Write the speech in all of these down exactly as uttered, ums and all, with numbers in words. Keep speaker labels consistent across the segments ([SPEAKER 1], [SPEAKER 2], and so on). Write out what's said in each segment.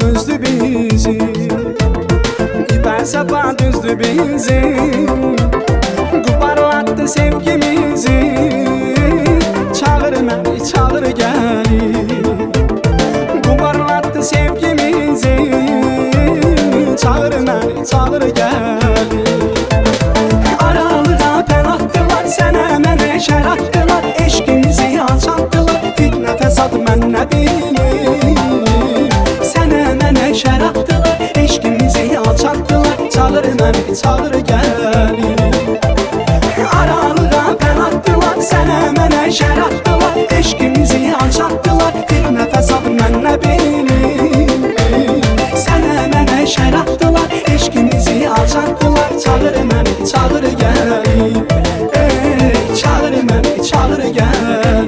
[SPEAKER 1] düzdü bizi, İpə sapa düzdü bizi, Qoparlattı sevgimizi. Çağır məni, çağır gəlir, Qoparlattı sevgimizi. Çağır məni, çağır gəlir. Aralığa pən atdılar, sənə mənə şər atdılar, eşqimizi alçatdılar, fitnə fəsad mən nə bilim. Sənə mənə şər atdılar, eşqimizi alçatdılar, çağır məni, çağır gəlir. Aralığa pən atdılar, sənə mənə şər atdılar, eşqimizi alçatdılar, fitnə fəsad mən nə bilim. Sənə mənə şər atdılar, eşqimizi alçatdılar, çağır məni, çağır gəlir. Ey, çağır məni, çağır gəlir.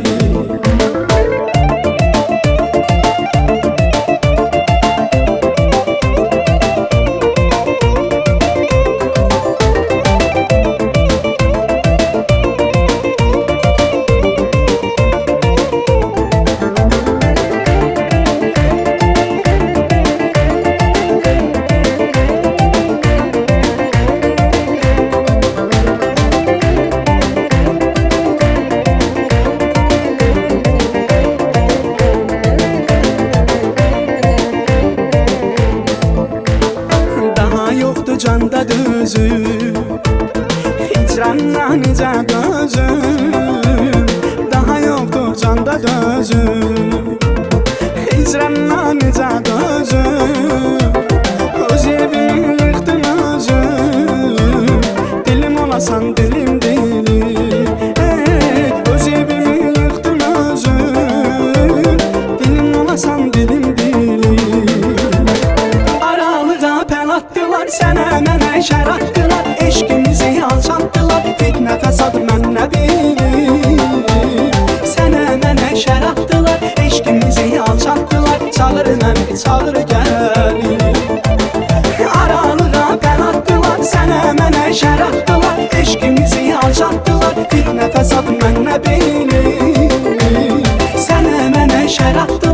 [SPEAKER 1] Canda dözüm, hicranla necə dözüm. Daha yoxdur canda dözüm, hicranla necə dözüm. Öz evimi yıxdın özüm, dilim olasan dilim dilim. Ey, öz evimi yıxdın özüm, dilim olasan dilim dilim. Aralığa pən atdılar, sənə mənə şər atdılar, eşqimizi alçatdılar, fitnə fəsad mən nə bilim. Sənə mənə şər atdılar, eşqimizi alçatdılar, çağır məni, çağır gəlir. Aralığa pən atdılar, sənə mənə şər atdılar, eşqimizi alçatdılar, fitnə fəsad mən nə bilim. Sənə mənə şər atdılar,